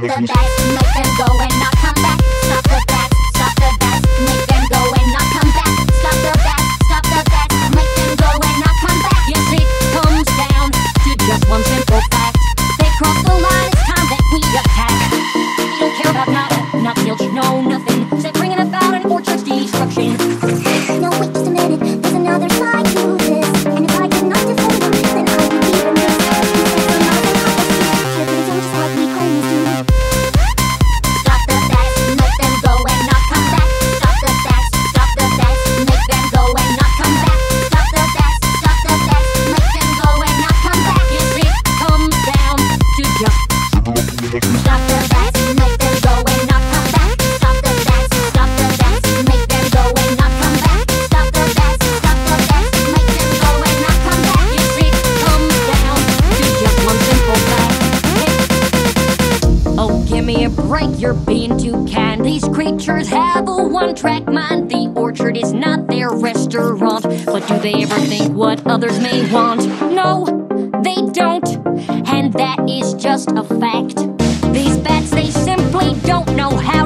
the bats, make them go and not come back. Stop the bats, make them go and not come back. Stop the bats, make them go and not come back. Yes, it comes down to just one simple fact. They cross the line, it's time that we attack. We don't care about not zilch, no nothing. Except bringing about an orchard's destruction. No, wait just a minute, there's another side to this. And if I could not defend them, then I would be remiss. You said so not and hot, just like we claims to. Stop the bats, make them go and not come back. Stop the bats, make them go and not come back. Stop the bats, make them go and not come back. Yes, it comes down to just stop the bats, make them go and not come back. Stop the bats, make them go and not come back. Stop the bats, make them go and not come back. Yes, it comes down to just one simple fact. Oh, give me a break, you're being too kind. These creatures have a one-track mind. The orchard is not their restaurant. But do they ever think what others may want? No, they don't. And that is just a fact. These bats, they simply don't know how